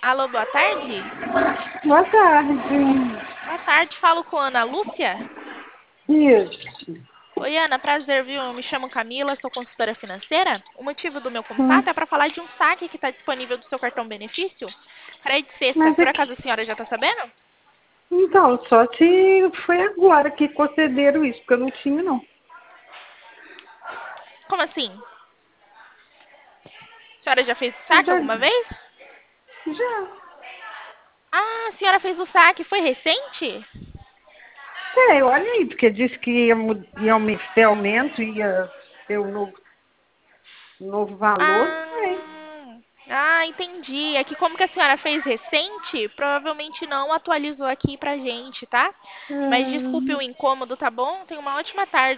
Alô, boa tarde. Boa tarde. Boa tarde, falo com a Ana Lúcia. Isso. Oi, Ana, prazer, viu? Eu me chamo Camila, sou consultora financeira. O motivo do meu Hum, contato é para falar de um saque que está disponível do seu cartão benefício para ir de sexta. Mas é Por acaso a que. senhora já está sabendo? Então, só se foi agora que concederam isso, porque eu não tinha, não. Como assim? A senhora já fez o Eu saque já. alguma vez? Já. Ah, a senhora fez o saque, foi recente? Sei, olha aí, porque disse que ter aumento, ia ter um novo valor. Sei. Entendi. É que como que a senhora fez recente, provavelmente não atualizou aqui pra gente, tá? Mas desculpe Hum, o incômodo, tá bom? Tenha uma ótima tarde.